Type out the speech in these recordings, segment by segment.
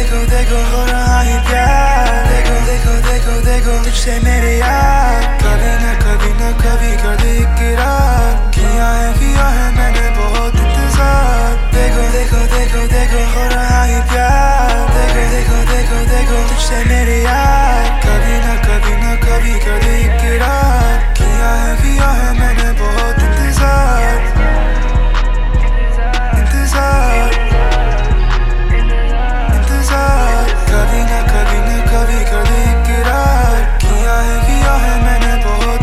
देखो देखो हो रहा है प्यार, देखो देखो देखो देखो तुझसे मेरे यार, कभी न कभी कर दे इकरार, किया है मैंने बहुत इंतजार। देखो देखो देखो देखो हो रहा है प्यार, देखो देखो देखो देखो तुझसे मेरे यार, कभी न कभी कर दे इकरार, किया है मैंने बहुत इंतजार। इंतजार इंतजार, कभी न कभी कर दे इकरार, किया है मैंने बहुत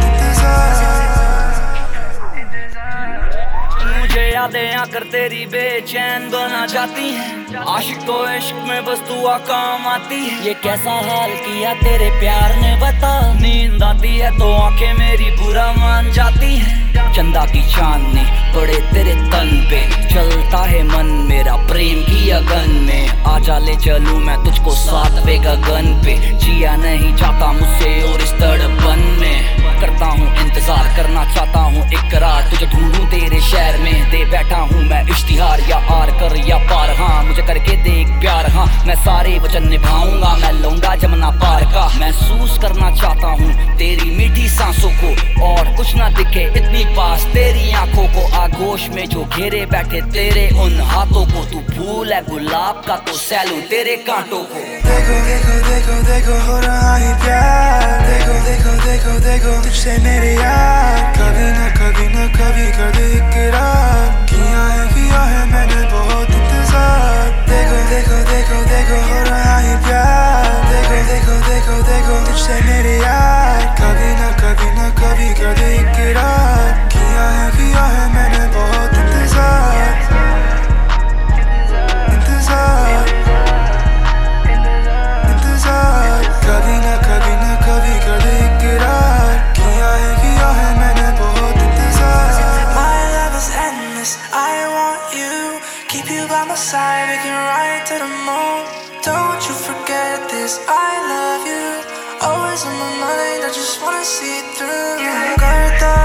मुझे यादें आकर तेरी बेचैन बना जाती हैं, आशिक को इश्क में बस दुआ काम आती है। ये कैसा हाल किया तेरे प्यार ने बता, नींद आती है तो आंखें मेरी बुरा मान जाती हैं। चंदा की चांदनी पड़े तेरे तन पे, चलता है मन मेरा प्रेम की अगन में। आजा ले चलूं मैं तुझको सातवें गगन पे, जिया नहीं जाता मुझसे और इस तड़पन में। करता हूँ इंतजार, करना चाहता हूँ इकरार, तुझे ढूंढूं तेरे शहर में, दे बैठा हूँ मैं इश्तिहार। या आर कर या पार, हाँ मुझे करके देख प्यार, हाँ मैं सारे वचन निभाऊंगा, मैं लौंडा जमुना पार का। महसूस करना चाहता हूँ तेरी मीठी सांसों को, और कुछ ना दिखे इतनी पास तेरी आंखों को। आगोश में जो घेरे बैठे तेरे उन हाथों को, तू फूल है गुलाब का तो सैलूं तेरे कांटों को। देखो देखो देखो देखो हो रहा है प्यार, देखो देखो देखो देखो तुझसे मेरे यार, कभी न कभी कर दे इकरार, किया है मैंने बहुत इंतजार। देखो देखो देखो देखो हो रहा है प्यार, देखो देखो देखो देखो तुझसे मेरे यार, कभी न कभी कर दे इकरार, किया है मैंने बहुत इंतजार। इंतजार इंतजार, कभी न कभी कर दे इकरार, किया है मैंने बहुत इंतजार। My love is endless, I want you, keep you by my side, we can ride to the moon. Don't you forget this, I love you, always on my mind, I just wanna see it through. करता